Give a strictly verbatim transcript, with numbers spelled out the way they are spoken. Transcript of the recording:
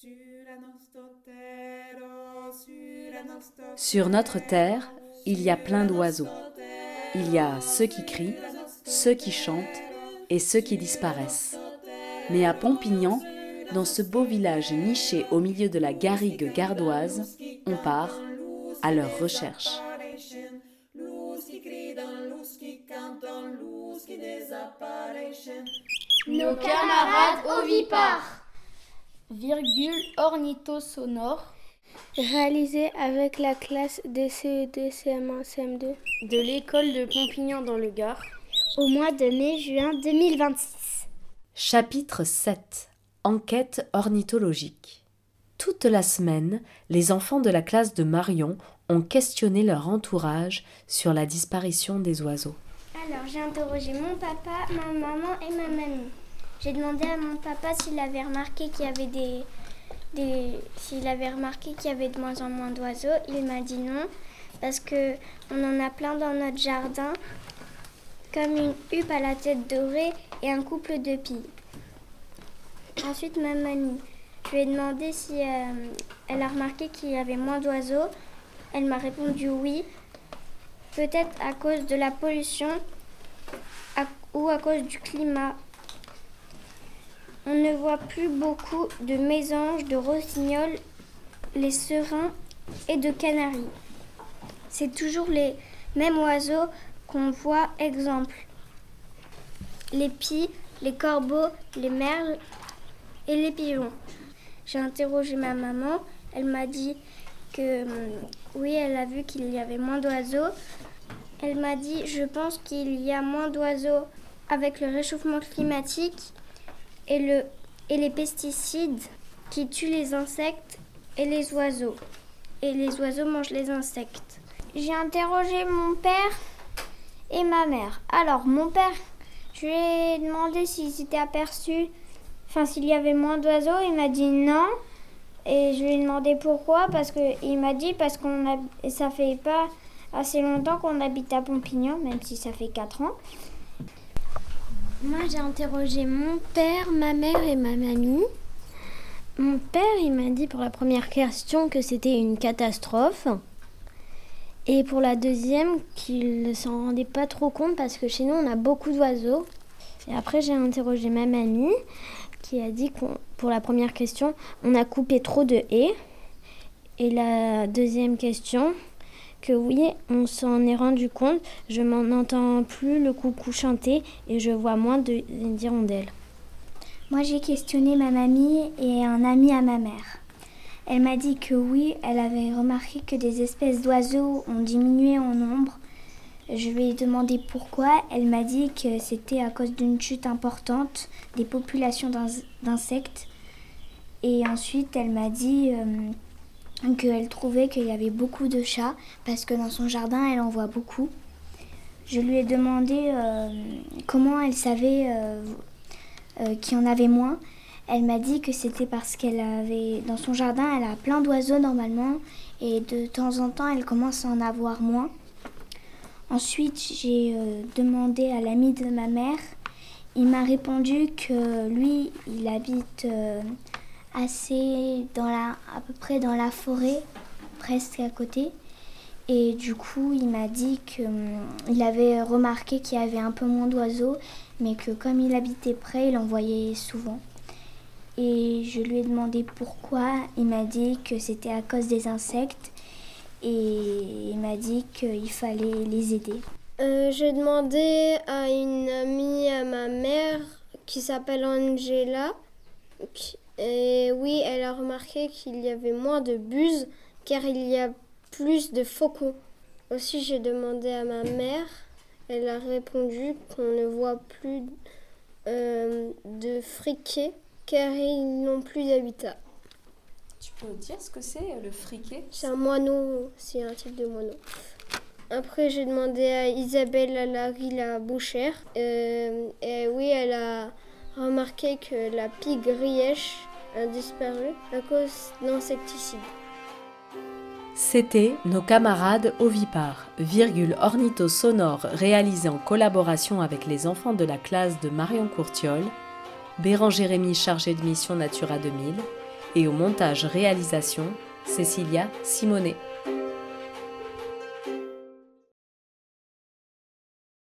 Sur notre terre, il y a plein d'oiseaux. Il y a ceux qui crient, ceux qui chantent et ceux qui disparaissent. Mais à Pompignan, dans ce beau village niché au milieu de la garrigue gardoise, on part à leur recherche. Nos camarades ovipares. Virgule ornithosonore. Réalisé avec la classe des C E deux, C M un, C M deux de l'école de Pompignan dans le Gard. Au mois de mai-juin deux mille vingt-six. Chapitre sept. Enquête ornithologique. Toute la semaine, les enfants de la classe de Marion ont questionné leur entourage sur la disparition des oiseaux. Alors, j'ai interrogé mon papa, ma maman et ma mamie. J'ai demandé à mon papa s'il avait remarqué qu'il y avait des... Des, s'il avait remarqué qu'il y avait de moins en moins d'oiseaux. Il m'a dit non, parce qu'on en a plein dans notre jardin, comme une huppe à la tête dorée et un couple de pies. Ensuite, ma mamie, je lui ai demandé si euh, elle a remarqué qu'il y avait moins d'oiseaux. Elle m'a répondu oui, peut-être à cause de la pollution à, ou à cause du climat. On ne voit plus beaucoup de mésanges, de rossignols, les serins et de canaris. C'est toujours les mêmes oiseaux qu'on voit, exemple les pies, les corbeaux, les merles et les pigeons. J'ai interrogé ma maman, elle m'a dit que oui, elle a vu qu'il y avait moins d'oiseaux. Elle m'a dit, je pense qu'il y a moins d'oiseaux avec le réchauffement climatique et, le, et les pesticides qui tuent les insectes et les oiseaux. Et les oiseaux mangent les insectes. J'ai interrogé mon père et ma mère. Alors, mon père, je lui ai demandé s'il s'était aperçu, enfin s'il y avait moins d'oiseaux. Il m'a dit non. Et je lui ai demandé pourquoi, parce qu'il m'a dit parce qu'on a, ça fait pas assez longtemps qu'on habite à Pompignan, même si ça fait quatre ans. Moi, j'ai interrogé mon père, ma mère et ma mamie. Mon père, il m'a dit pour la première question que c'était une catastrophe. Et pour la deuxième, qu'il ne s'en rendait pas trop compte parce que chez nous, on a beaucoup d'oiseaux. Et après, j'ai interrogé ma mamie qui a dit que pour la première question, on a coupé trop de haies. Et la deuxième question, que oui, on s'en est rendu compte, je m'en entends plus le coucou chanter et je vois moins de, d'hirondelles. Moi, j'ai questionné ma mamie et un ami à ma mère. Elle m'a dit que oui, elle avait remarqué que des espèces d'oiseaux ont diminué en nombre. Je lui ai demandé pourquoi. Elle m'a dit que c'était à cause d'une chute importante des populations d'insectes. Et ensuite, elle m'a dit euh, qu'elle trouvait qu'il y avait beaucoup de chats parce que dans son jardin, elle en voit beaucoup. Je lui ai demandé euh, comment elle savait euh, euh, qu'il y en avait moins. Elle m'a dit que c'était parce qu'elle avait, dans son jardin, elle a plein d'oiseaux normalement et de temps en temps, elle commence à en avoir moins. Ensuite, j'ai euh, demandé à l'ami de ma mère. Il m'a répondu que lui, il habite euh, assez dans la, à peu près dans la forêt, presque à côté. Et du coup, il m'a dit qu'il euh, avait remarqué qu'il y avait un peu moins d'oiseaux, mais que comme il habitait près, il en voyait souvent. Et je lui ai demandé pourquoi. Il m'a dit que c'était à cause des insectes et il m'a dit qu'il fallait les aider. Euh, j'ai demandé à une amie à ma mère qui s'appelle Angela. Et oui, elle a remarqué qu'il y avait moins de buses car il y a plus de faucons. Aussi, j'ai demandé à ma mère. Elle a répondu qu'on ne voit plus euh, de friquets car ils n'ont plus d'habitat. Tu peux dire ce que c'est, le friquet ? C'est un moineau, c'est un type de moineau. Après, j'ai demandé à Isabelle Allary, la bouchère. Euh, et oui, elle a remarqué que la pie grièche a disparu à cause d'insecticides. C'était Nos camarades ovipares, virgule ornithosonore réalisé en collaboration avec les enfants de la classe de Marion Courtiol, Béran Jérémy chargé de mission Natura deux mille Et au montage réalisation, Cécilia Simonet.